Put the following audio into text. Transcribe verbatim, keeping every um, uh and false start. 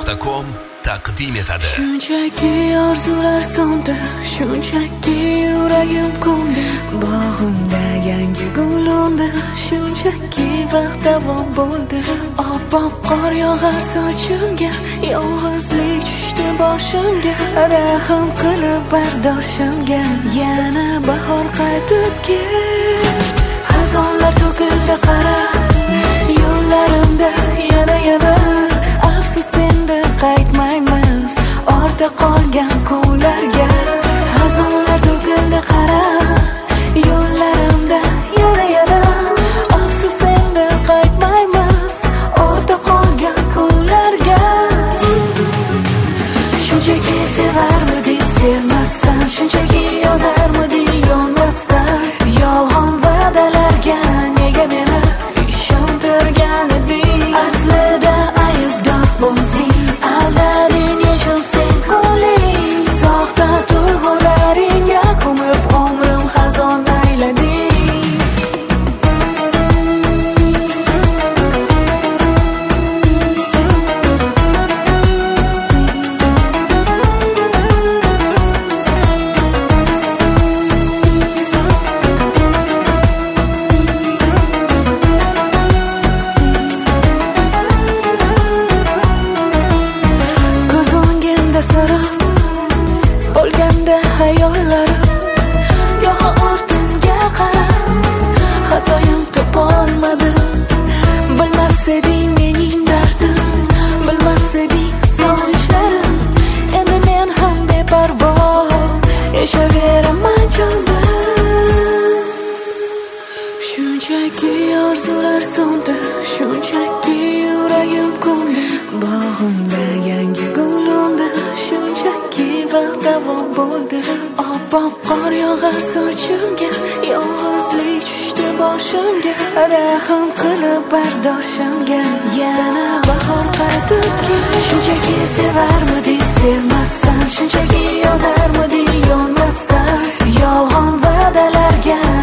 nuqta com taqdim etadi. Shunchaki orzular so'ndi, shunchaki yuragim ko'ndi, bog'imda yangi gul undi, shunchaki vaqt davom bo'ldi. Oppoq qor yog'ar sochimga, yolg'izlik tushdi boshimga, rahm qilib bardoshimga, yana bahor qaytib kel. Xazonlar to'kildi qara yo'llarimda, yana yana afsus endi qaytmaymiz ortda qolgan kunlarga. Xazonlar to'kildi qara yo'llarimda, yana yana afsus endi qaytmaymiz ortda qolgan kunlarga. Shunchaki sevarmidi sevmasdan, shunchaki yonarmidi yonmasdan, yolg'on va'dalarga nega meni ishontirgan eding? Aslida aybdor o'zing, aldading nechun sen qo'ling, soxta tuyg'ularingga ko'mib umrim xazon aylading. Bo'lganda hayollarim, yo'q ortimga qarab, xatoyim topolmadim. Bilmas eding mening dardim, bilmas eding sog'inchlarim, endi men ham beparvo yashayveraman jonda. Shunchaki orzular so'ndi, shunchaki yuragim ko'ndi, bog'imda yangi gul undi, shunchaki vaqt davom bo'ldi. Oppoq qor yog'ar sochimga, yolg'izlik tushdi boshimga, rahm qilib bardoshimga, yana bahor qaytib kel. Shunchaki sevarmidi sevmasdan, shunchaki yonarmidi yonmasdan, yolg'on va'dalarga